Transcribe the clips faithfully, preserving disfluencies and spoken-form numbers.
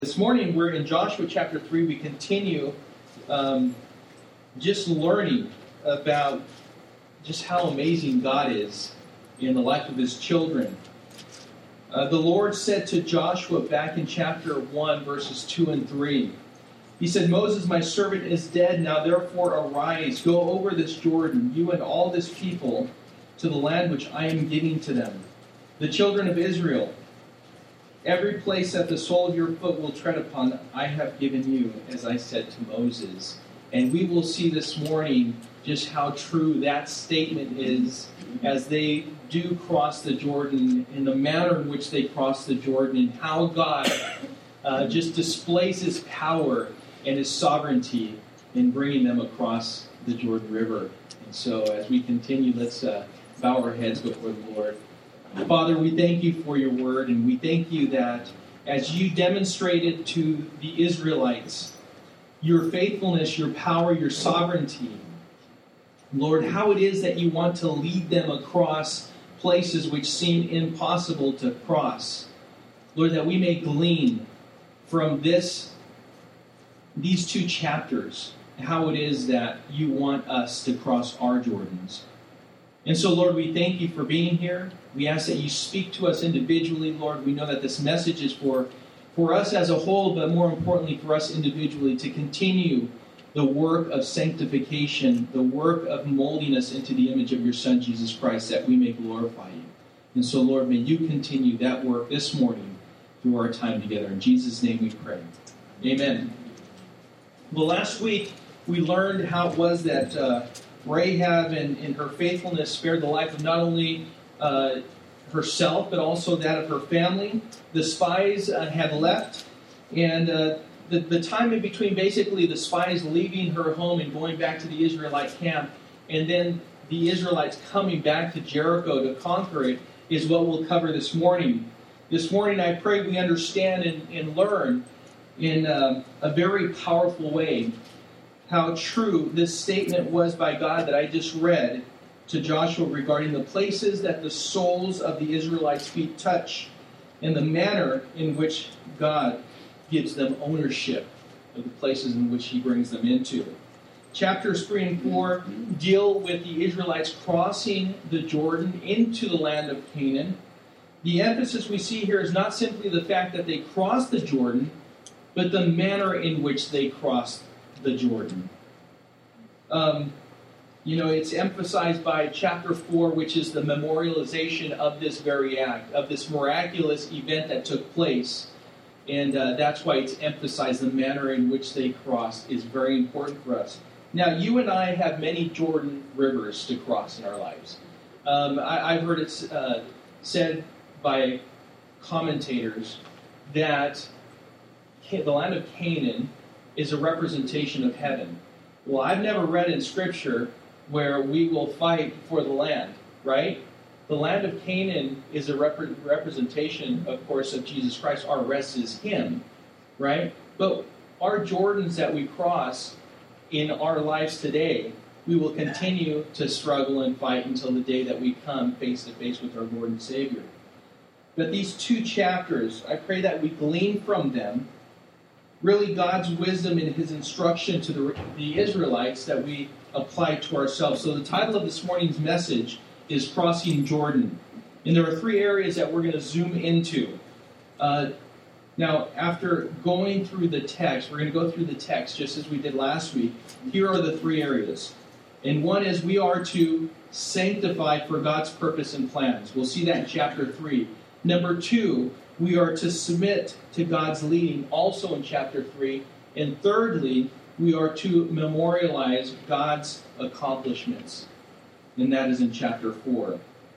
This morning we're in Joshua chapter three. We continue um, just learning about just how amazing God is in the life of His children. Uh, the Lord said to Joshua back in chapter one, verses two and three, He said, Moses, my servant, is dead. Now therefore arise, go over this Jordan, you and all this people, to the land which I am giving to them. The children of Israel, every place that the sole of your foot will tread upon, I have given you, as I said to Moses. And we will see this morning just how true that statement is as they do cross the Jordan, in the manner in which they cross the Jordan, and how God uh, just displays His power and His sovereignty in bringing them across the Jordan River. And so as we continue, let's uh, bow our heads before the Lord. Father, we thank you for your word, and we thank you that as you demonstrated to the Israelites your faithfulness, your power, your sovereignty, Lord, how it is that you want to lead them across places which seem impossible to cross. Lord, that we may glean from this, these two chapters how it is that you want us to cross our Jordans. And so, Lord, we thank you for being here. We ask that you speak to us individually, Lord. We know that this message is for, for us as a whole, but more importantly for us individually, to continue the work of sanctification, the work of molding us into the image of your Son, Jesus Christ, that we may glorify you. And so, Lord, may you continue that work this morning through our time together. In Jesus' name we pray. Amen. Well, last week we learned how it was that uh, Rahab, in, in her faithfulness, spared the life of not only uh, herself, but also that of her family. The spies uh, had left, and uh, the, the time in between basically the spies leaving her home and going back to the Israelite camp, and then the Israelites coming back to Jericho to conquer it, is what we'll cover this morning. This morning I pray we understand and, and learn in uh, a very powerful way how true this statement was by God that I just read to Joshua regarding the places that the soles of the Israelites' feet touch and the manner in which God gives them ownership of the places in which He brings them into. Chapters three and four deal with the Israelites crossing the Jordan into the land of Canaan. The emphasis we see here is not simply the fact that they crossed the Jordan, but the manner in which they crossed the Jordan. Um, you know, it's emphasized by chapter four, which is the memorialization of this very act, of this miraculous event that took place. And uh, that's why it's emphasized. The manner in which they crossed is very important for us. Now, you and I have many Jordan rivers to cross in our lives. Um, I, I've heard it uh, said by commentators that the land of Canaan is a representation of heaven. Well, I've never read in Scripture where we will fight for the land, right? The land of Canaan is a rep- representation, of course, of Jesus Christ. Our rest is Him, right? But our Jordans that we cross in our lives today, we will continue to struggle and fight until the day that we come face to face with our Lord and Savior. But these two chapters, I pray that we glean from them really God's wisdom and His instruction to the, the Israelites that we apply to ourselves. So the title of this morning's message is Crossing Jordan. And there are three areas that we're going to zoom into. Uh, now, after going through the text, we're going to go through the text just as we did last week. Here are the three areas. And one is we are to sanctify for God's purpose and plans. We'll see that in chapter three. Number two, we are to submit to God's leading, also in chapter three. And thirdly, we are to memorialize God's accomplishments. And that is in chapter four.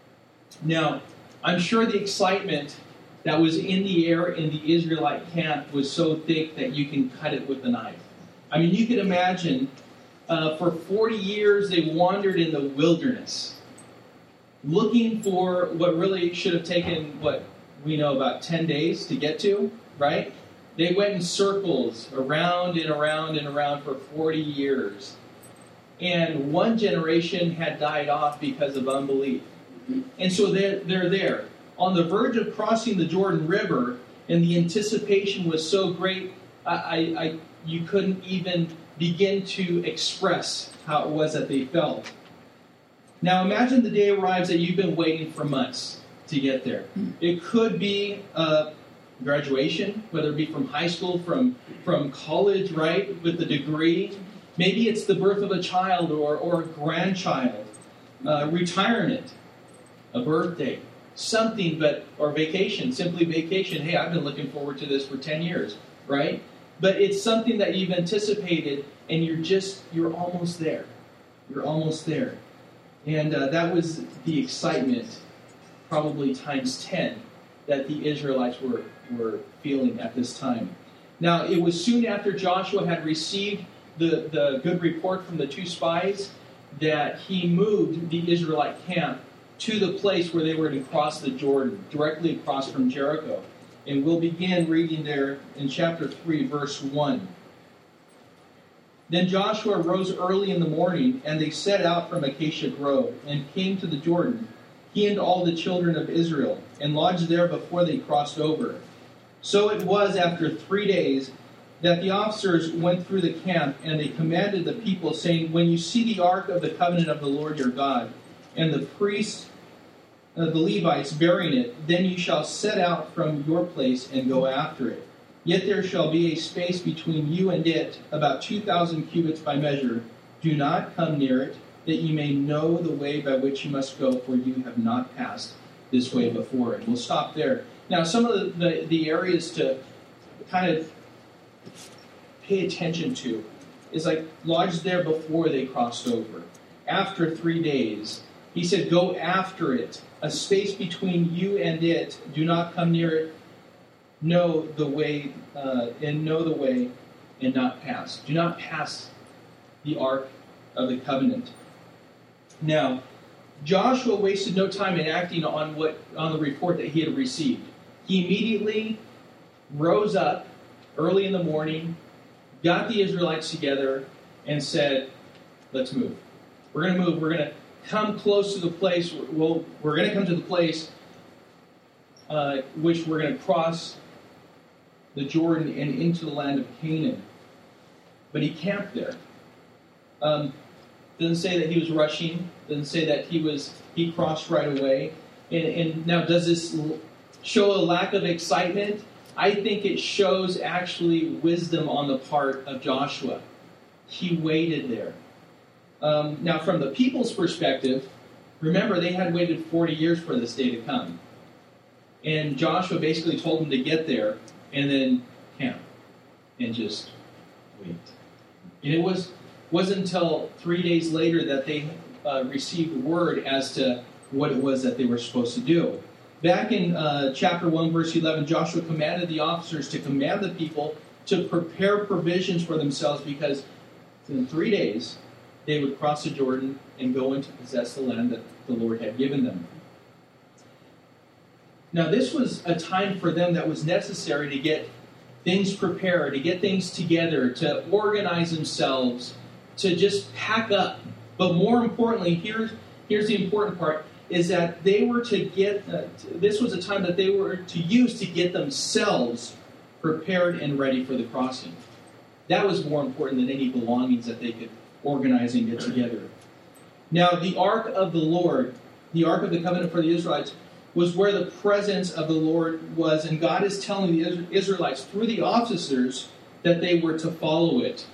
Now, I'm sure the excitement that was in the air in the Israelite camp was so thick that you can cut it with a knife. I mean, you can imagine uh, for forty years they wandered in the wilderness, looking for what really should have taken, what, we know about ten days to get to, right? They went in circles around and around and around for forty years. And one generation had died off because of unbelief. And so they're, they're there on the verge of crossing the Jordan River, And the anticipation was so great, I, I, I you couldn't even begin to express how it was that they felt. Now imagine the day arrives that you've been waiting for months to get there. It could be uh, graduation, whether it be from high school, from, from college, right, with a degree. Maybe it's the birth of a child or, or a grandchild, uh, retirement, a birthday, something, but or vacation, simply vacation. Hey, I've been looking forward to this for ten years, right? But it's something that you've anticipated, and you're just, you're almost there. You're almost there. And uh, that was the excitement, probably times ten, that the Israelites were, were feeling at this time. Now, it was soon after Joshua had received the, the good report from the two spies that he moved the Israelite camp to the place where they were to cross the Jordan, directly across from Jericho. And we'll begin reading there in chapter three, verse one. Then Joshua rose early in the morning, and they set out from Acacia Grove, and came to the Jordan, he and all the children of Israel, and lodged there before they crossed over. So it was after three days that the officers went through the camp, and they commanded the people, saying, when you see the ark of the covenant of the Lord your God, and the priests, uh, the Levites, bearing it, then you shall set out from your place and go after it. Yet there shall be a space between you and it, about two thousand cubits by measure. Do not come near it, that you may know the way by which you must go, for you have not passed this way before. And we'll stop there. Now, some of the, the, the areas to kind of pay attention to is like lodged there before they crossed over. After three days, he said, go after it. A space between you and it. Do not come near it. Know the way, uh, and know the way, and not pass. Do not pass the ark of the covenant. Now, Joshua wasted no time in acting on what on the report that he had received. He immediately rose up early in the morning, got the Israelites together, and said, let's move. We're going to move. We're going to come close to the place. We'll, we're going to come to the place uh, which we're going to cross the Jordan and into the land of Canaan. But he camped there. Um, doesn't say that he was rushing. Doesn't say that he was he crossed right away. And, and now, does this show a lack of excitement? I think it shows actually wisdom on the part of Joshua. He waited there. Um, now, from the people's perspective, remember they had waited forty years for this day to come. And Joshua basically told them to get there and then camp and just wait. And it was, wasn't until three days later that they uh, received word as to what it was that they were supposed to do. Back in uh, chapter one, verse eleven, Joshua commanded the officers to command the people to prepare provisions for themselves because in three days they would cross the Jordan and go in to possess the land that the Lord had given them. Now, this was a time for them that was necessary to get things prepared, to get things together, to organize themselves, to just pack up. But more importantly, here's, here's the important part, is that they were to get, uh, this was a time that they were to use to get themselves prepared and ready for the crossing. That was more important than any belongings that they could organize and get together. Now, the Ark of the Lord, the Ark of the Covenant for the Israelites, was where the presence of the Lord was, and God is telling the Israelites through the officers that they were to follow it.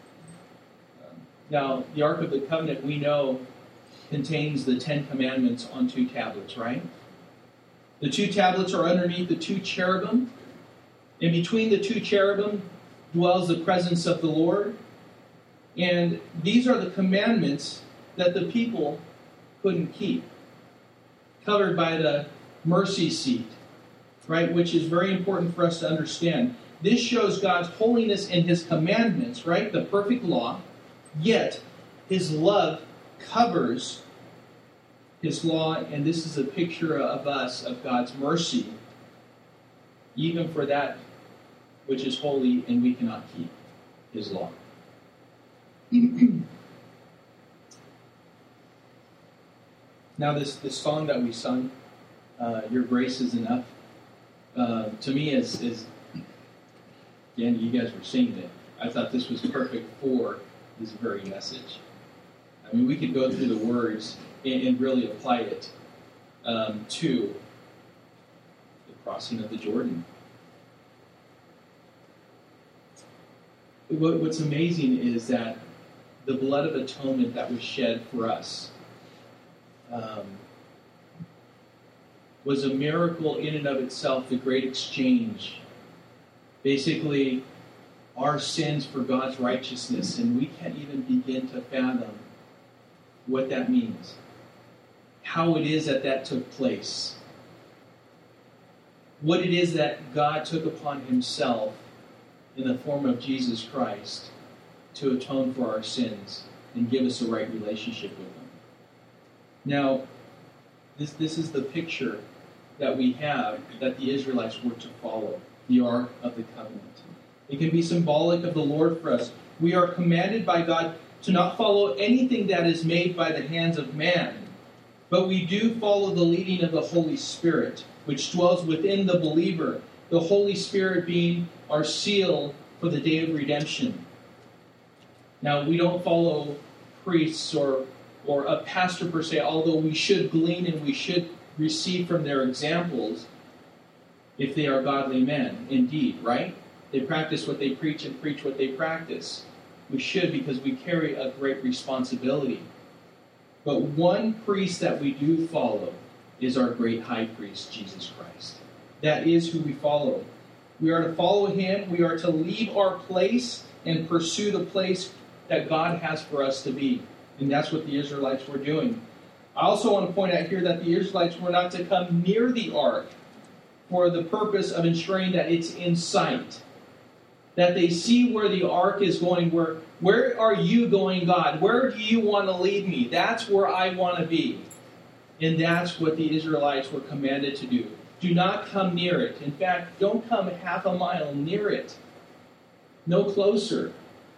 Now, the Ark of the Covenant, we know, contains the Ten Commandments on two tablets, right? The two tablets are underneath the two cherubim, and between the two cherubim dwells the presence of the Lord. And these are the commandments that the people couldn't keep, covered by the mercy seat, right, which is very important for us to understand. This shows God's holiness in His commandments, right, the perfect law, yet His love covers His law, and this is a picture of us, of God's mercy, even for that which is holy and we cannot keep His law. Now, this, this song that we sung, uh, Your Grace is Enough, uh, to me, as, as again, you guys were singing it, I thought this was perfect for this very message. I mean, we could go through the words and, and really apply it um, to the crossing of the Jordan. What, what's amazing is that the blood of atonement that was shed for us um, was a miracle in and of itself, the great exchange. Basically, our sins for God's righteousness, and we can't even begin to fathom what that means. How it is that that took place. What it is that God took upon himself in the form of Jesus Christ to atone for our sins and give us a right relationship with him. Now, this, this is the picture that we have that the Israelites were to follow, the Ark of the Covenant. It can be symbolic of the Lord for us. We are commanded by God to not follow anything that is made by the hands of man, but we do follow the leading of the Holy Spirit, which dwells within the believer, the Holy Spirit being our seal for the day of redemption. Now, we don't follow priests or, or a pastor per se, although we should glean and we should receive from their examples if they are godly men, indeed, right? They practice what they preach and preach what they practice. We should, because we carry a great responsibility. But one priest that we do follow is our great high priest, Jesus Christ. That is who we follow. We are to follow him. We are to leave our place and pursue the place that God has for us to be. And that's what the Israelites were doing. I also want to point out here that the Israelites were not to come near the ark for the purpose of ensuring that it's in sight. That they see where the ark is going. Where, where are you going, God? Where do you want to lead me? That's where I want to be. And that's what the Israelites were commanded to do. Do not come near it. In fact, don't come half a mile near it. No closer.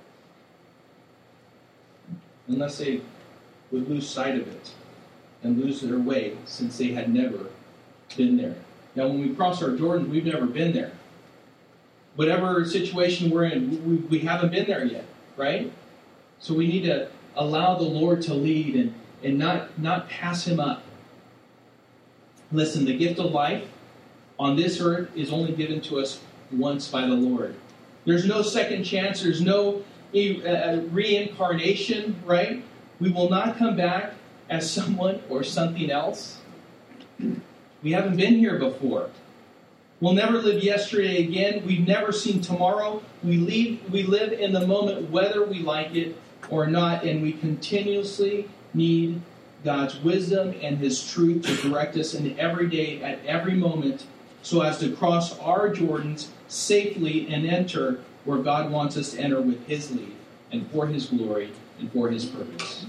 Unless they would lose sight of it and lose their way, since they had never been there. Now, when we cross our Jordan, we've never been there. Whatever situation we're in, we, we haven't been there yet, right? So we need to allow the Lord to lead and, and not, not pass him up. Listen, the gift of life on this earth is only given to us once by the Lord. There's no second chance. There's no uh, reincarnation, right? We will not come back as someone or something else. We haven't been here before. We'll never live yesterday again. We've never seen tomorrow. We leave, we live in the moment whether we like it or not, and we continuously need God's wisdom and his truth to direct us in every day, at every moment, so as to cross our Jordans safely and enter where God wants us to enter with his lead and for his glory and for his purpose.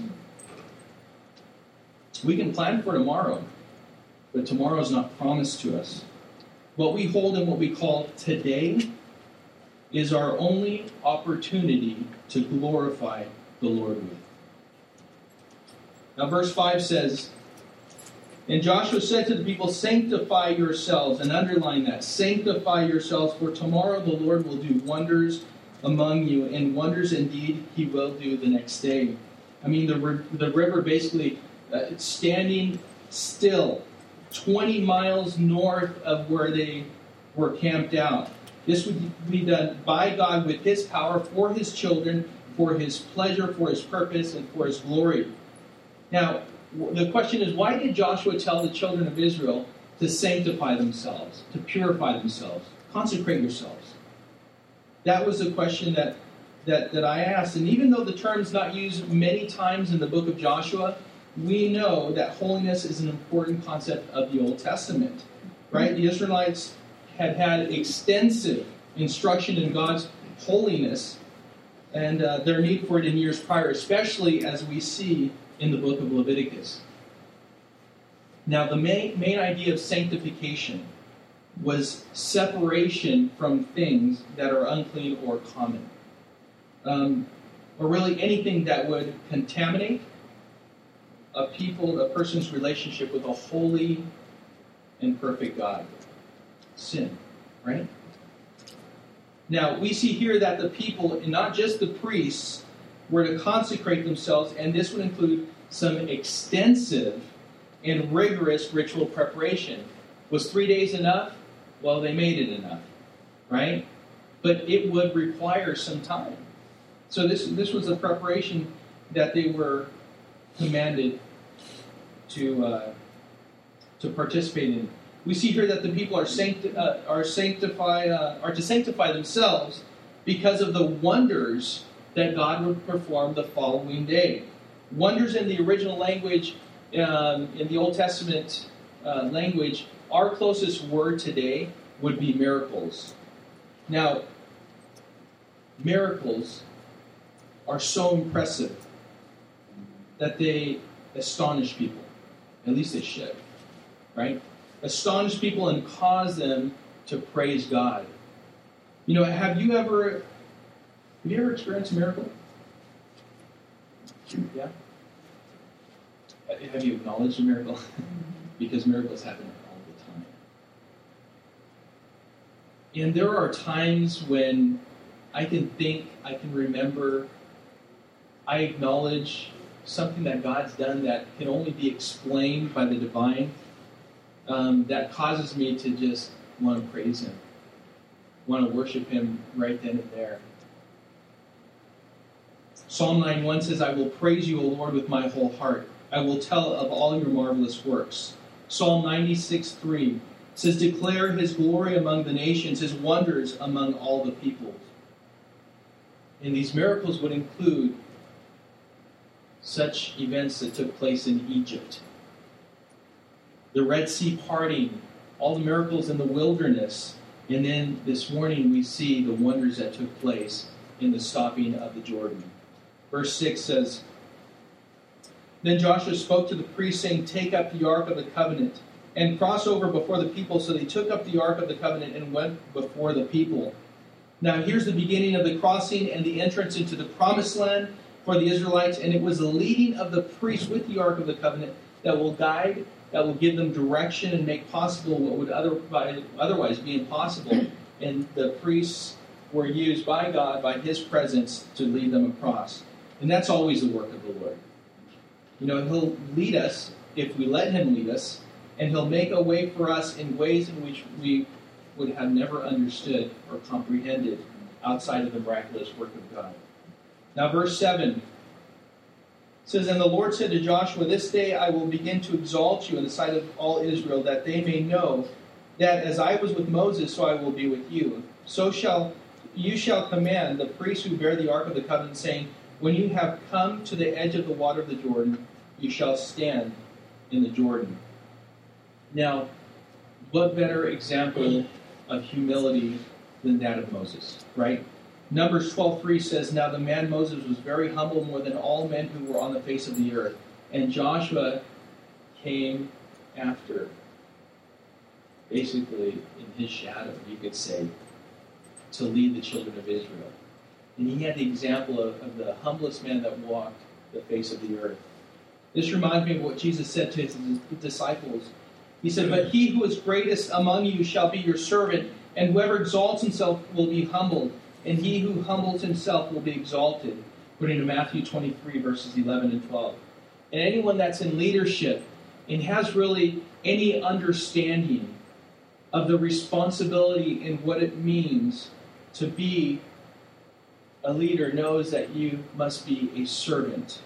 We can plan for tomorrow, but tomorrow is not promised to us. What we hold in what we call today is our only opportunity to glorify the Lord with. Now, verse five says, "And Joshua said to the people, sanctify yourselves," and underline that, sanctify yourselves, for tomorrow the Lord will do wonders among you, and wonders indeed he will do the next day. I mean, the, the river basically uh, standing still, twenty miles north of where they were camped out. This would be done by God with his power for his children, for his pleasure, for his purpose, and for his glory. Now, the question is, why did Joshua tell the children of Israel to sanctify themselves, to purify themselves, consecrate yourselves? That was the question that, that, that I asked. And even though the term is not used many times in the book of Joshua, we know that holiness is an important concept of the Old Testament. Right? The Israelites had had extensive instruction in God's holiness and uh, their need for it in years prior, especially as we see in the book of Leviticus. Now, the main, main idea of sanctification was separation from things that are unclean or common. Um, or really anything that would contaminate a people, a person's relationship with a holy and perfect God. sin, right? Now, we see here that the people, and not just the priests, were to consecrate themselves, and this would include some extensive and rigorous ritual preparation. Was three days enough? Well, they made it enough, right? But it would require some time. So this, this was a preparation that they were commanded to uh, to participate in. We see here that the people are sancti- uh, are sanctify uh, are to sanctify themselves because of the wonders that God would perform the following day. Wonders in the original language, um, in the Old Testament uh, language, our closest word today would be miracles. Now, miracles are so impressive that they astonish people. At least they should, right? Astonish people and cause them to praise God. You know, have you ever have you ever experienced a miracle? Yeah. Have you acknowledged a miracle? Because miracles happen all the time. And there are times when I can think, I can remember, I acknowledge something that God's done that can only be explained by the divine, um, that causes me to just want to praise Him, want to worship Him right then and there. Psalm nine one says, I will praise you, O Lord, with my whole heart. I will tell of all your marvelous works. Psalm ninety-six three says, declare His glory among the nations, His wonders among all the peoples. And these miracles would include such events that took place in Egypt. The Red Sea parting, all the miracles in the wilderness, and then this morning we see the wonders that took place in the stopping of the Jordan. Verse six says, then Joshua spoke to the priests, saying, take up the ark of the covenant and cross over before the people. So they took up the ark of the covenant and went before the people. Now here's the beginning of the crossing and the entrance into the promised land for the Israelites, and it was the leading of the priests with the ark of the covenant that will guide, that will give them direction and make possible what would otherwise, otherwise be impossible. And the priests were used by God, by His presence, to lead them across. And that's always the work of the Lord. You know, He'll lead us if we let Him lead us, and He'll make a way for us in ways in which we would have never understood or comprehended outside of the miraculous work of God. Now, verse seven says, and the Lord said to Joshua, this day I will begin to exalt you in the sight of all Israel, that they may know that as I was with Moses, so I will be with you. So shall you shall command the priests who bear the ark of the covenant, saying, when you have come to the edge of the water of the Jordan, you shall stand in the Jordan. Now, what better example of humility than that of Moses, right? Numbers twelve three says, now the man Moses was very humble, more than all men who were on the face of the earth. And Joshua came after, basically in his shadow, you could say, to lead the children of Israel. And he had the example of, of the humblest man that walked the face of the earth. This reminds me of what Jesus said to His disciples. He said, but he who is greatest among you shall be your servant, and whoever exalts himself will be humbled, and he who humbles himself will be exalted, according to Matthew twenty-three, verses eleven and twelve. And anyone that's in leadership and has really any understanding of the responsibility and what it means to be a leader knows that you must be a servant.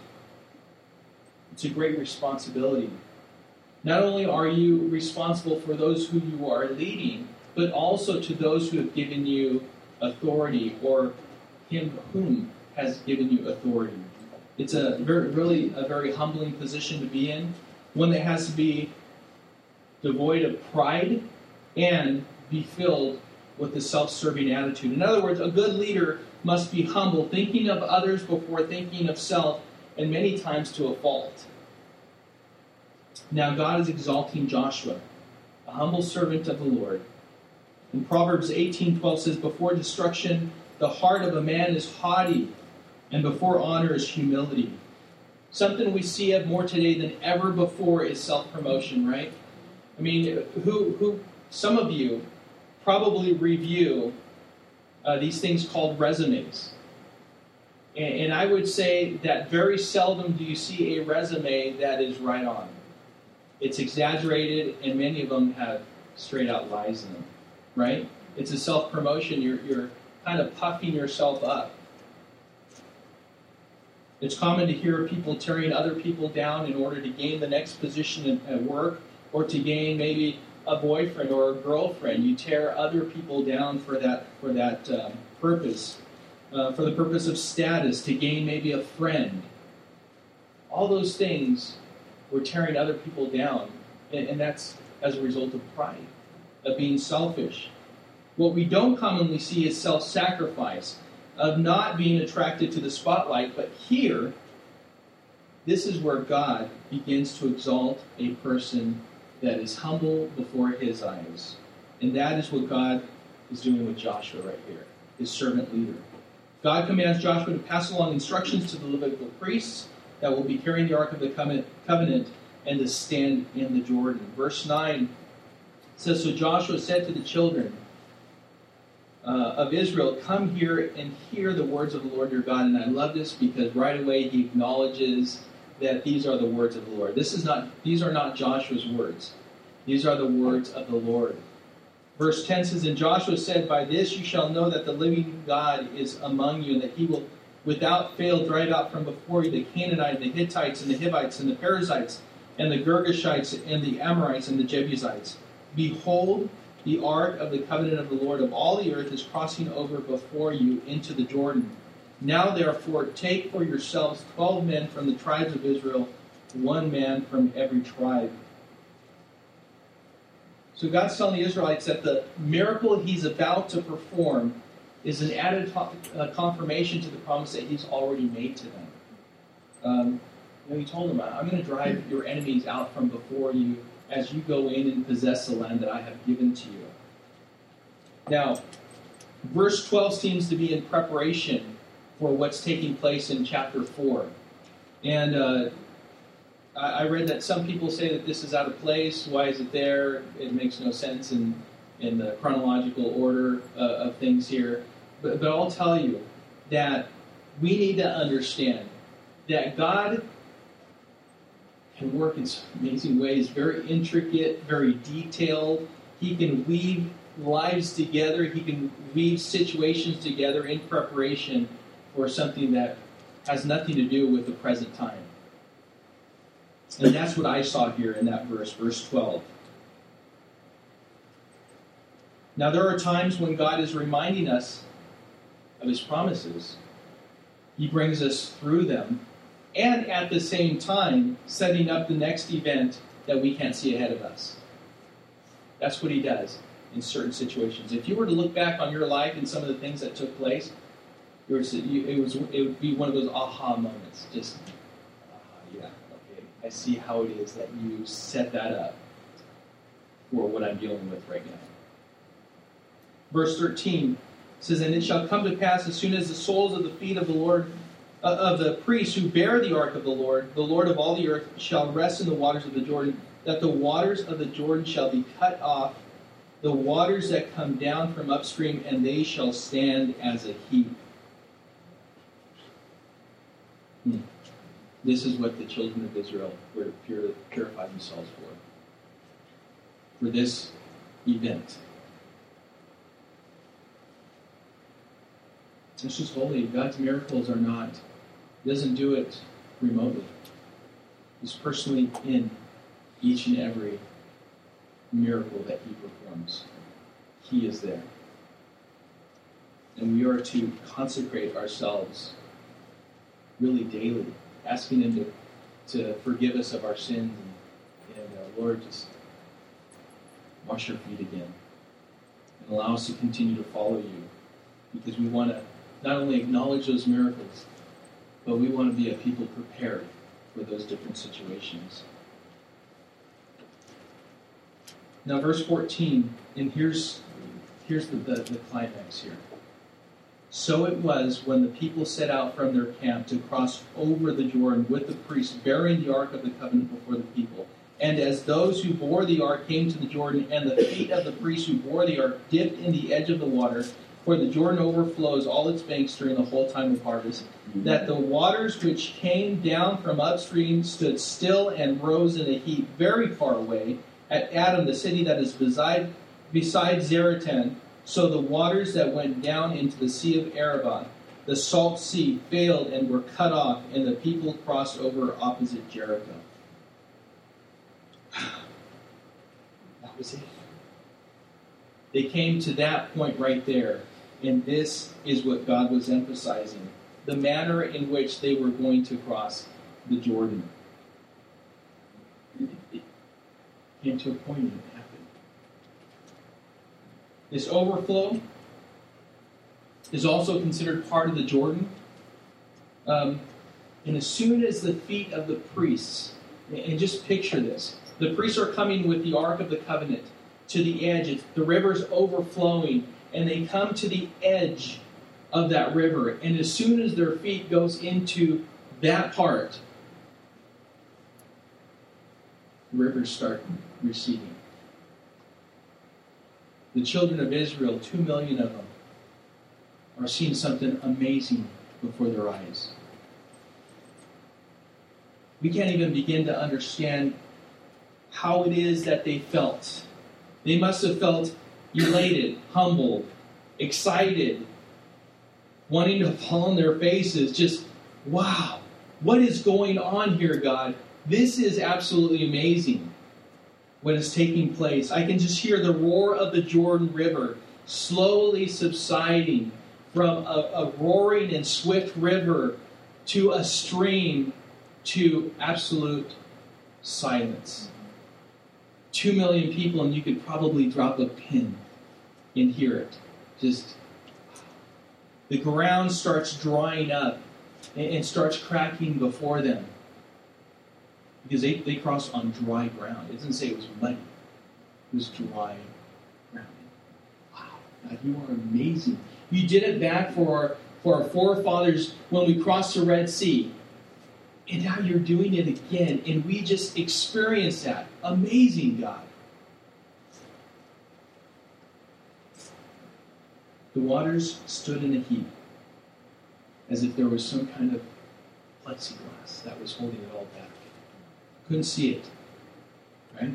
It's a great responsibility. Not only are you responsible for those who you are leading, but also to those who have given you authority, or him whom has given you authority. It's a very, really a very humbling position to be in, one that has to be devoid of pride and be filled with a self-serving attitude. In other words, a good leader must be humble, thinking of others before thinking of self, and many times to a fault. Now God is exalting Joshua, a humble servant of the Lord. In Proverbs eighteen twelve says, before destruction, the heart of a man is haughty, and before honor is humility. Something we see of more today than ever before is self-promotion, right? I mean, who, who, some of you probably review uh, these things called resumes. And, and I would say that very seldom do you see a resume that is right on. It's exaggerated, and many of them have straight-out lies in them, right? It's a self-promotion. You're, you're kind of puffing yourself up. It's common to hear people tearing other people down in order to gain the next position at work or to gain maybe a boyfriend or a girlfriend. You tear other people down for that for that um, purpose, uh, for the purpose of status, to gain maybe a friend. All those things, we're tearing other people down, and, and that's as a result of pride, of being selfish. What we don't commonly see is self-sacrifice, of not being attracted to the spotlight. But here, this is where God begins to exalt a person that is humble before his eyes. And that is what God is doing with Joshua right here, his servant leader. God commands Joshua to pass along instructions to the Levitical priests that will be carrying the Ark of the Covenant and to stand in the Jordan. Verse nine says, So Joshua said to the children Uh, of Israel, come here and hear the words of the Lord your God. And I love this because right away he acknowledges that these are the words of the Lord. This is not; these are not Joshua's words. These are the words of the Lord. Verse ten says, And Joshua said, By this you shall know that the living God is among you, and that he will without fail drive out from before you the Canaanites, the Hittites, and the Hivites, and the Perizzites, and the Girgashites, and the Amorites, and the Jebusites. Behold, the ark of the covenant of the Lord of all the earth is crossing over before you into the Jordan. Now therefore take for yourselves twelve men from the tribes of Israel, one man from every tribe. So God's telling the Israelites that the miracle he's about to perform is an added confirmation to the promise that he's already made to them. Um, you know, he told them, I'm going to drive your enemies out from before you as you go in and possess the land that I have given to you. Now, verse twelve seems to be in preparation for what's taking place in chapter four. And uh, I read that some people say that this is out of place. Why is it there? It makes no sense in, in the chronological order uh, of things here. But, but I'll tell you that we need to understand that God can work in some amazing ways, very intricate, very detailed. He can weave lives together. He can weave situations together in preparation for something that has nothing to do with the present time. And that's what I saw here in that verse, verse twelve. Now there are times when God is reminding us of his promises. He brings us through them, and at the same time, setting up the next event that we can't see ahead of us. That's what he does in certain situations. If you were to look back on your life and some of the things that took place, it was, it was, it would be one of those aha moments. Just, uh, yeah, okay, I see how it is that you set that up for what I'm dealing with right now. Verse thirteen says, And it shall come to pass as soon as the soles of the feet of the Lord Uh, of the priests who bear the ark of the Lord, the Lord of all the earth, shall rest in the waters of the Jordan, that the waters of the Jordan shall be cut off, the waters that come down from upstream, and they shall stand as a heap. Hmm. This is what the children of Israel were to pur- purify themselves for. For this event. It's just holy. God's miracles are not, he doesn't do it remotely. He's personally in each and every miracle that he performs. He is there. And we are to consecrate ourselves really daily, asking him to, to forgive us of our sins. And, and uh, Lord, just wash our feet again. And allow us to continue to follow you. Because we want to not only acknowledge those miracles, but we want to be a people prepared for those different situations. Now, verse fourteen, and here's here's the, the, the climax here. So it was when the people set out from their camp to cross over the Jordan with the priests bearing the Ark of the Covenant before the people, And as those who bore the ark came to the Jordan, and the feet of the priests who bore the ark dipped in the edge of the water, for the Jordan overflows all its banks during the whole time of harvest, that the waters which came down from upstream stood still and rose in a heap very far away at Adam, the city that is beside, beside Zaretan. So the waters that went down into the sea of Arabah, the salt sea, failed and were cut off, and the people crossed over opposite Jericho. That was it. They came to that point right there, and this is what God was emphasizing, the manner in which they were going to cross the Jordan. It came to a point and it happened. This overflow is also considered part of the Jordan. Um, and as soon as the feet of the priests, and just picture this, the priests are coming with the Ark of the Covenant to the edge. It's, the river's overflowing, and they come to the edge of that river. And as soon as their feet goes into that part, the rivers start receding. The children of Israel, two million of them, are seeing something amazing before their eyes. We can't even begin to understand how it is that they felt. They must have felt elated, humbled, excited, wanting to fall on their faces. Just, wow, what is going on here, God? This is absolutely amazing what is taking place. I can just hear the roar of the Jordan River slowly subsiding from a, a roaring and swift river to a stream to absolute silence. Two million people, and you could probably drop a pin and hear it. Just, the ground starts drying up and, and starts cracking before them. Because they, they crossed on dry ground. It doesn't say it was muddy. It was dry ground. Wow, God, you are amazing. You did it back for our, for our forefathers when we crossed the Red Sea. And now you're doing it again. And we just experienced that. Amazing, God. The waters stood in a heap, as if there was some kind of plexiglass that was holding it all back. Couldn't see it. Right?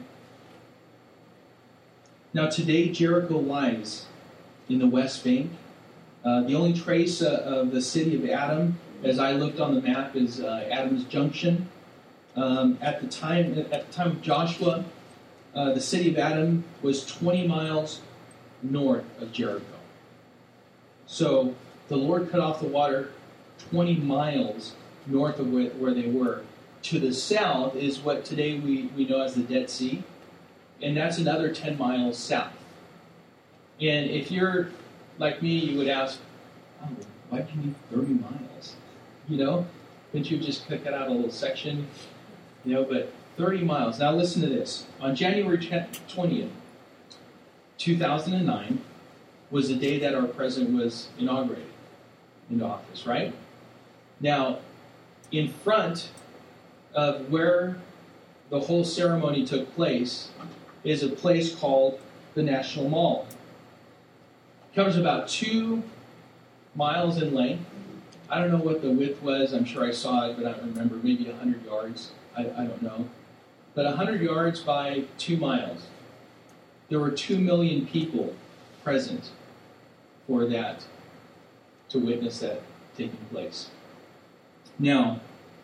Now today, Jericho lies in the West Bank. Uh, the only trace uh, of the city of Adam, as I looked on the map, is uh, Adam's Junction. Um, at the time, at the time of Joshua, uh, the city of Adam was twenty miles north of Jericho. So the Lord cut off the water twenty miles north of where, where they were. To the south is what today we, we know as the Dead Sea, and that's another ten miles south. And if you're like me, you would ask, oh, why do you need thirty miles? You know, couldn't you just cut out a little section? You know, but thirty miles. Now listen to this. On January twentieth, two thousand nine, was the day that our president was inaugurated into office, right? Now, in front of where the whole ceremony took place is a place called the National Mall. It covers about two miles in length. I don't know what the width was. I'm sure I saw it, but I don't remember. Maybe one hundred yards. I, I don't know. But one hundred yards by two miles. There were two million people present for that, to witness that taking place. Now,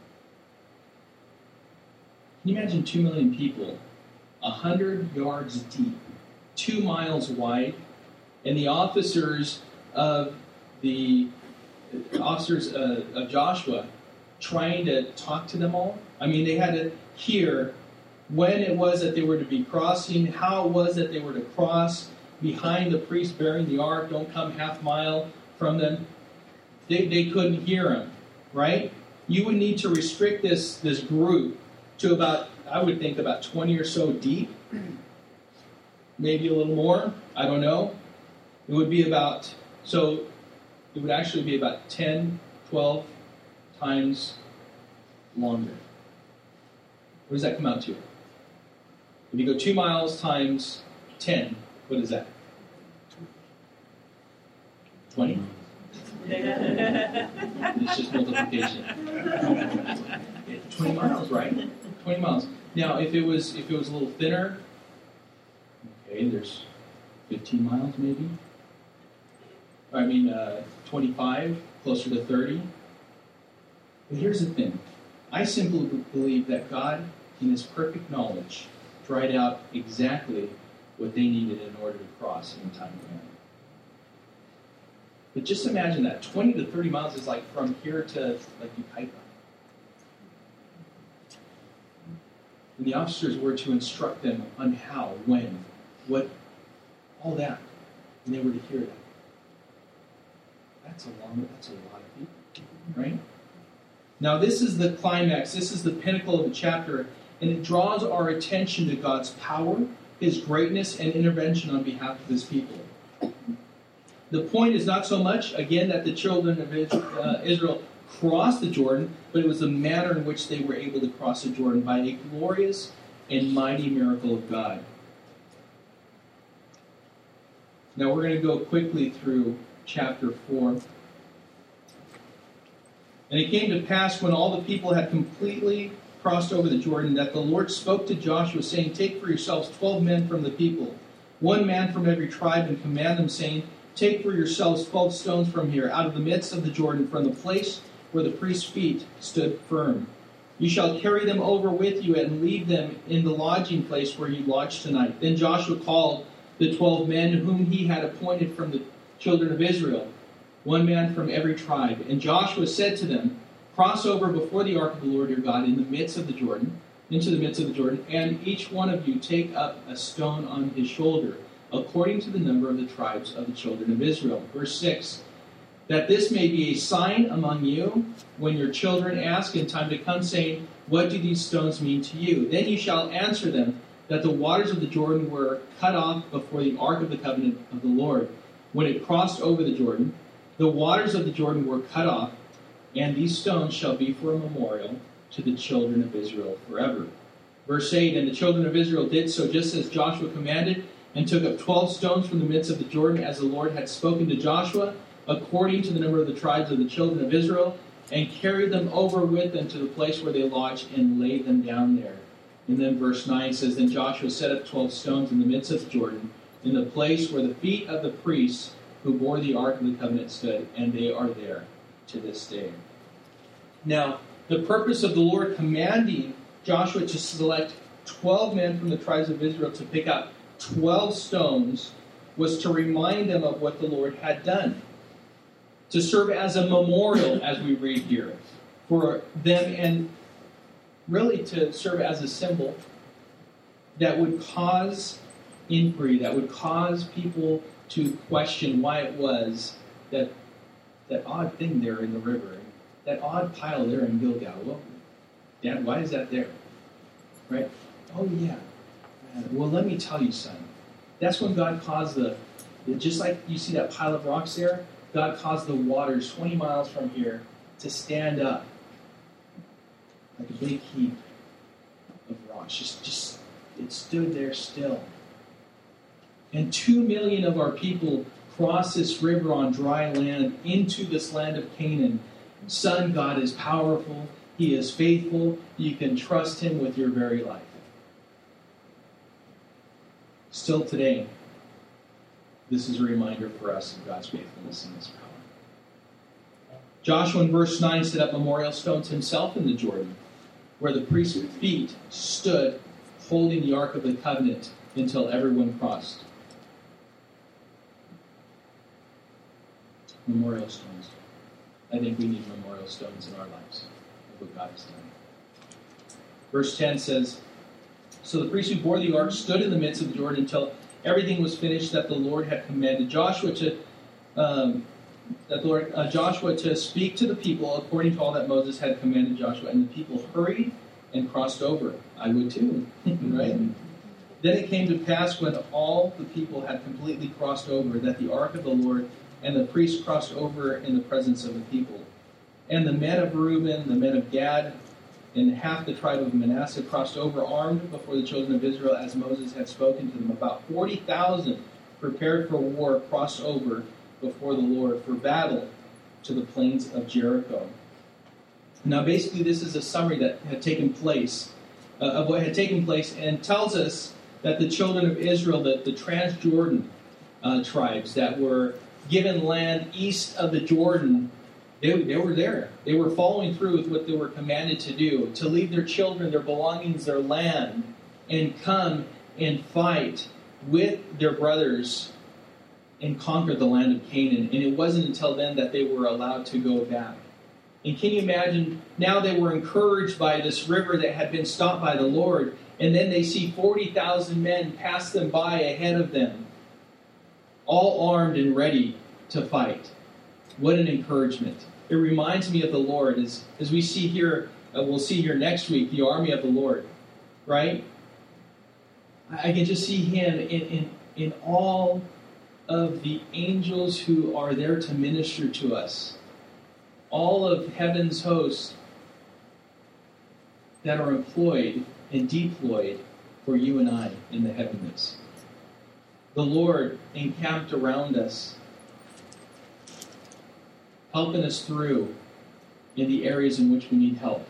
can you imagine two million people, one hundred yards deep, two miles wide, and the officers of the officers uh, of Joshua trying to talk to them all? I mean, they had to hear when it was that they were to be crossing, how it was that they were to cross behind the priest bearing the ark, don't come half mile from them. They, they couldn't hear him, right? You would need to restrict this, this group to about, I would think, about twenty or so deep. Maybe a little more. I don't know. It would be about, so it would actually be about ten, twelve times longer. What does that come out to? If you go two miles times ten, what is that? twenty? It's just multiplication. twenty miles, right? twenty miles. Now, if it was if it was a little thinner, okay, there's fifteen miles maybe. I mean, uh, twenty-five, closer to thirty. But here's the thing. I simply believe that God, in His perfect knowledge, tried out exactly what they needed in order to cross in time of man. But just imagine that. twenty to thirty miles is like from here to like Yucaipa. And the officers were to instruct them on how, when, what, all that. And they were to hear that. That's a long, that's a lot of people, right? Now this is the climax. This is the pinnacle of the chapter. And it draws our attention to God's power, His greatness, and intervention on behalf of His people. The point is not so much, again, that the children of Israel crossed the Jordan, but it was the manner in which they were able to cross the Jordan by a glorious and mighty miracle of God. Now we're going to go quickly through chapter four. And it came to pass when all the people had completely crossed over the Jordan that the Lord spoke to Joshua, saying, "Take for yourselves twelve men from the people, one man from every tribe, and command them, saying, Take for yourselves twelve stones from here, out of the midst of the Jordan, from the place where the priest's feet stood firm. You shall carry them over with you and leave them in the lodging place where you lodge tonight." Then Joshua called the twelve men whom he had appointed from the children of Israel, one man from every tribe. And Joshua said to them, "Cross over before the ark of the Lord your God in the midst of the Jordan, into the midst of the Jordan, and each one of you take up a stone on his shoulder, according to the number of the tribes of the children of Israel." Verse six, "That this may be a sign among you when your children ask in time to come, saying, What do these stones mean to you? Then you shall answer them that the waters of the Jordan were cut off before the ark of the covenant of the Lord. When it crossed over the Jordan, the waters of the Jordan were cut off, and these stones shall be for a memorial to the children of Israel forever." Verse eight, "And the children of Israel did so just as Joshua commanded, and took up twelve stones from the midst of the Jordan, as the Lord had spoken to Joshua, according to the number of the tribes of the children of Israel, and carried them over with them to the place where they lodged, and laid them down there." And then verse nine says, "Then Joshua set up twelve stones in the midst of the Jordan, in the place where the feet of the priests who bore the ark of the covenant stood, and they are there to this day." Now, the purpose of the Lord commanding Joshua to select twelve men from the tribes of Israel to pick up twelve stones was to remind them of what the Lord had done, to serve as a memorial, as we read here, for them, and really to serve as a symbol that would cause inquiry, that would cause people to question why it was that that odd thing there in the river, that odd pile there in Gilgal. Well, Dad, why is that there? Right? Oh, yeah. Well, let me tell you, son. That's when God caused the, just like you see that pile of rocks there, God caused the waters twenty miles from here to stand up like a big heap of rocks. Just, just, it stood there still. And two million of our people crossed this river on dry land into this land of Canaan. Son, God is powerful. He is faithful. You can trust Him with your very life. Still today, this is a reminder for us of God's faithfulness and His power. Joshua in verse nine set up memorial stones himself in the Jordan, where the priest's feet stood holding the Ark of the Covenant until everyone crossed. Memorial stones. I think we need memorial stones in our lives of what God has done. Verse ten says, "So the priest who bore the ark stood in the midst of the Jordan until everything was finished that the Lord had commanded Joshua to um, that the Lord uh, Joshua to speak to the people according to all that Moses had commanded Joshua. And the people hurried and crossed over." I would too, right? "Then it came to pass when all the people had completely crossed over that the ark of the Lord and the priests crossed over in the presence of the people. And the men of Reuben, the men of Gad, and half the tribe of Manasseh crossed over armed before the children of Israel as Moses had spoken to them. About forty thousand prepared for war crossed over before the Lord for battle to the plains of Jericho. Now basically this is a summary that had taken place, uh, of what had taken place, and tells us that the children of Israel, the, the Transjordan uh, tribes that were given land east of the Jordan, They, they were there. They were following through with what they were commanded to do, to leave their children, their belongings, their land, and come and fight with their brothers and conquer the land of Canaan. And it wasn't until then that they were allowed to go back. And can you imagine, now they were encouraged by this river that had been stopped by the Lord, and then they see forty thousand men pass them by ahead of them, all armed and ready to fight. What an encouragement. It reminds me of the Lord, as, as we see here, uh, we'll see here next week, the army of the Lord, right? I, I can just see him in, in, in all of the angels who are there to minister to us. All of heaven's hosts that are employed and deployed for you and I in the heavenlies. The Lord encamped around us, helping us through in the areas in which we need help.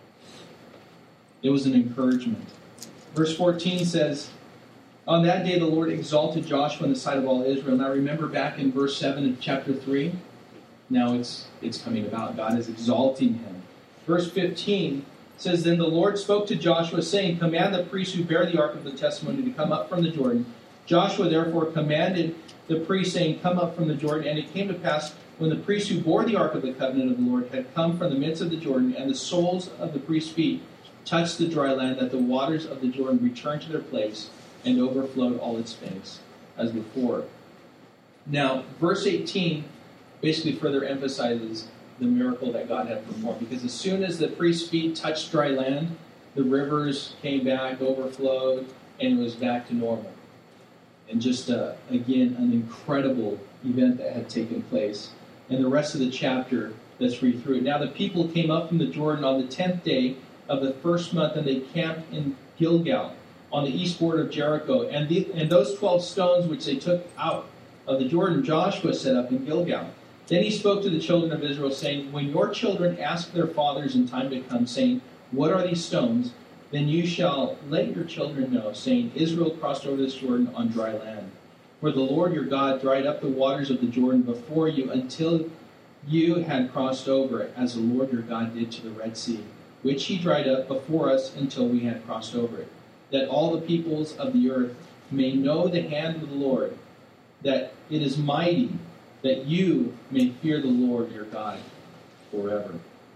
It was an encouragement. Verse fourteen says, on that day the Lord exalted Joshua in the sight of all Israel. Now remember back in verse seven of chapter three, now it's it's coming about. God is exalting him. Verse fifteen says, then the Lord spoke to Joshua, saying, command the priests who bear the ark of the testimony to come up from the Jordan. Joshua therefore commanded the priests, saying, come up from the Jordan. And it came to pass, when the priests who bore the ark of the covenant of the Lord had come from the midst of the Jordan, and the soles of the priests' feet touched the dry land, that the waters of the Jordan returned to their place and overflowed all its banks as before. Now, verse eighteen basically further emphasizes the miracle that God had performed, because as soon as the priest's feet touched dry land, the rivers came back, overflowed, and it was back to normal. And just, uh, again, an incredible event that had taken place. And the rest of the chapter, let's read through it. Now the people came up from the Jordan on the tenth day of the first month, and they camped in Gilgal on the east border of Jericho. And, the, and those twelve stones which they took out of the Jordan, Joshua set up in Gilgal. Then he spoke to the children of Israel, saying, when your children ask their fathers in time to come, saying, what are these stones? Then you shall let your children know, saying, Israel crossed over this Jordan on dry land. For the Lord your God dried up the waters of the Jordan before you until you had crossed over it, as the Lord your God did to the Red Sea, which he dried up before us until we had crossed over it, that all the peoples of the earth may know the hand of the Lord, that it is mighty, that you may fear the Lord your God forever.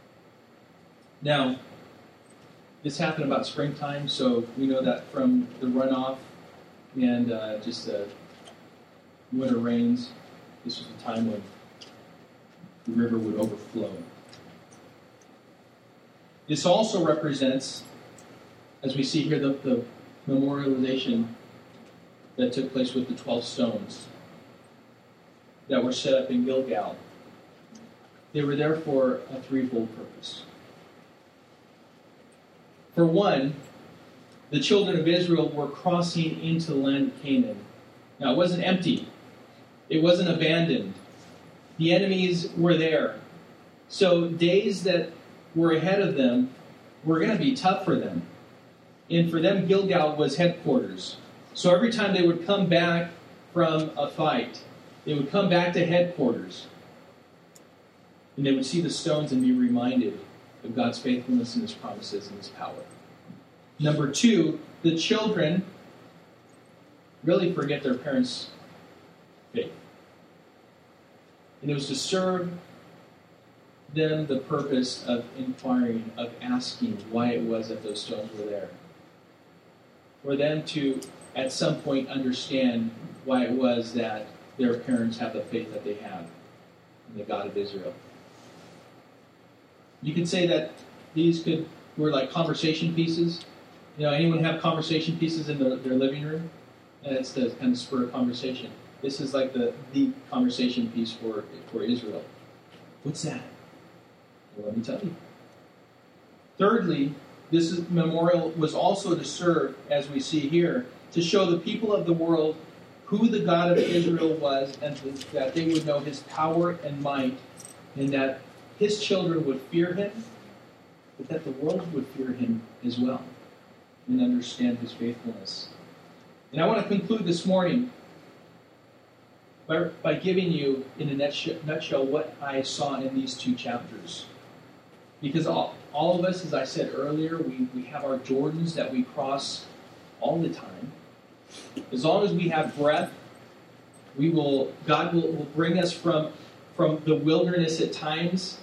Now, this happened about springtime, so we know that from the runoff and uh, just the winter rains, this was the time when the river would overflow. This also represents, as we see here, the, the memorialization that took place with the twelve stones that were set up in Gilgal. They were there for a threefold purpose. For one, the children of Israel were crossing into the land of Canaan. Now, it wasn't empty. It wasn't abandoned. The enemies were there. So days that were ahead of them were going to be tough for them. And for them, Gilgal was headquarters. So every time they would come back from a fight, they would come back to headquarters. And they would see the stones and be reminded of God's faithfulness and his promises and his power. Number two, the children really forget their parents' faith. And it was to serve them the purpose of inquiring, of asking why it was that those stones were there. For them to, at some point, understand why it was that their parents have the faith that they have in the God of Israel. You could say that these could were like conversation pieces. You know, anyone have conversation pieces in the, their living room? And it's to kind of spur a conversation. This is like the, the conversation piece for, for Israel. What's that? Well, let me tell you. Thirdly, this is, memorial was also to serve, as we see here, to show the people of the world who the God of Israel was, and that they would know his power and might, and that his children would fear him, but that the world would fear him as well and understand his faithfulness. And I want to conclude this morning by, by giving you, in a nutshell, what I saw in these two chapters. Because all, all of us, as I said earlier, we, we have our Jordans that we cross all the time. As long as we have breath, we will God will, will bring us from, from the wilderness at times,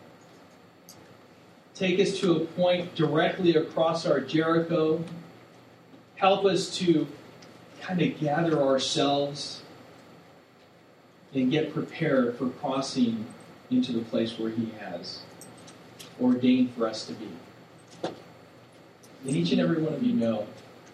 take us to a point directly across our Jericho, help us to kind of gather ourselves and get prepared for crossing into the place where he has ordained for us to be. And each and every one of you know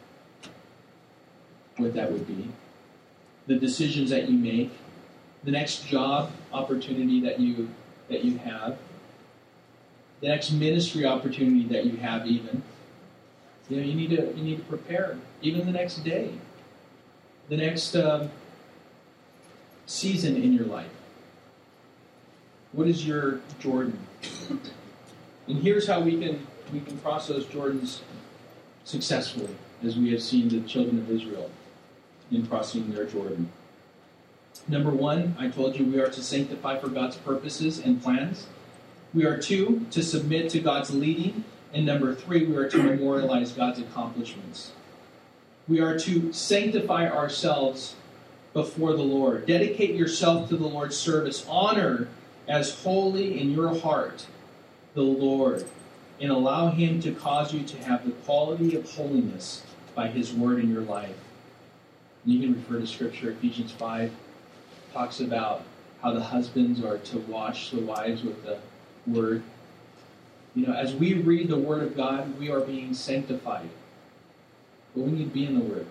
what that would be. The decisions that you make, the next job opportunity that you that you have, the next ministry opportunity that you have even. You know, you need to you need to prepare. Even the next day. The next um, season in your life. What is your Jordan? And here's how we can we can cross those Jordans successfully, as we have seen the children of Israel in crossing their Jordan. Number one, I told you we are to sanctify for God's purposes and plans. We are two, to submit to God's leading. And number three, we are to memorialize God's accomplishments. We are to sanctify ourselves before the Lord. Dedicate yourself to the Lord's service. Honor as holy in your heart the Lord, and allow him to cause you to have the quality of holiness by his word in your life. You can refer to Scripture. Ephesians five talks about how the husbands are to wash the wives with the word. You know, as we read the word of God, we are being sanctified. But we need to be in the word.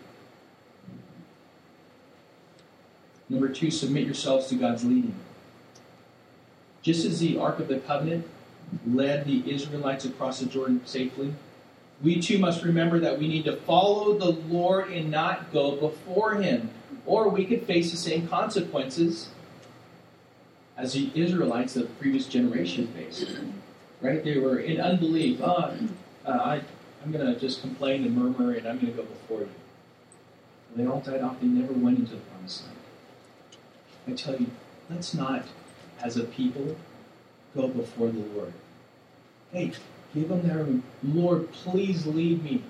Number two, submit yourselves to God's leading. Just as the Ark of the Covenant led the Israelites across the Jordan safely, we too must remember that we need to follow the Lord and not go before him, or we could face the same consequences as the Israelites of the previous generation faced. Right? They were in unbelief. Oh, uh, I, I'm going to just complain and murmur, and I'm going to go before you. They all died off. They never went into the promised land. I tell you, let's not, as a people, go before the Lord. Hey, give them their own. Lord, please lead me.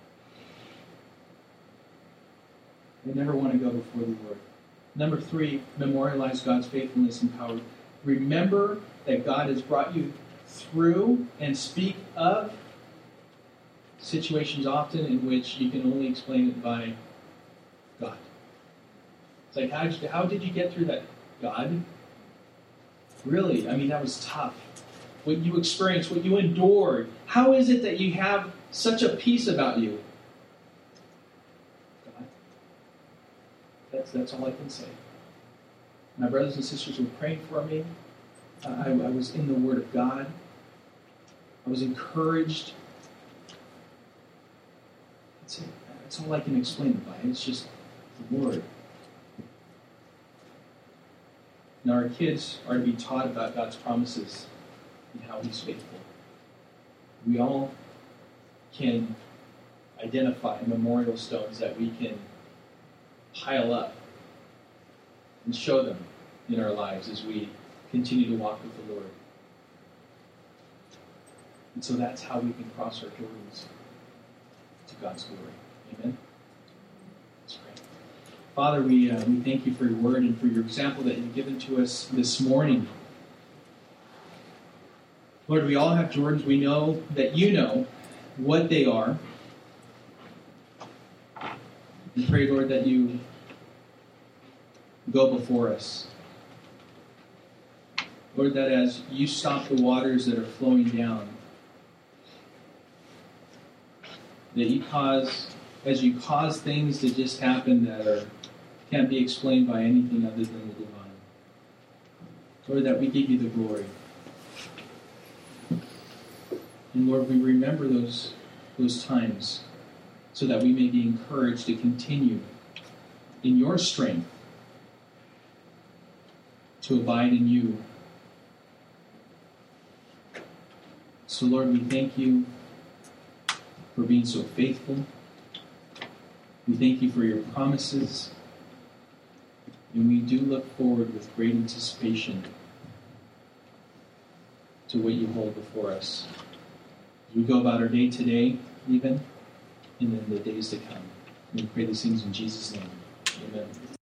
They never want to go before the Lord. Number three, memorialize God's faithfulness and power. Remember that God has brought you through and speak of situations often in which you can only explain it by God. It's like, how did you, how did you get through that? God? Really? I mean, that was tough. What you experienced, what you endured. How is it that you have such a peace about you? God. That's, that's all I can say. My brothers and sisters were praying for me. Uh, I, I was in the Word of God. I was encouraged. That's it. That's all I can explain it by. It's just the Word. Now our kids are to be taught about God's promises and how he's faithful. We all can identify memorial stones that we can pile up and show them in our lives as we continue to walk with the Lord. And so that's how we can cross our Jordans to God's glory. Amen? Let's pray. Father, we, uh, we thank you for your word and for your example that you've given to us this morning. Lord, we all have Jordans. We know that you know what they are. We pray, Lord, that you go before us. Lord, that as you stop the waters that are flowing down, that you cause, as you cause things to just happen that are can't be explained by anything other than the divine. Lord, that we give you the glory. And Lord, we remember those, those times so that we may be encouraged to continue in your strength to abide in you. So Lord, we thank you for being so faithful. We thank you for your promises. And we do look forward with great anticipation to what you hold before us. As we go about our day today, even, and in the days to come. We pray these things in Jesus' name. Amen.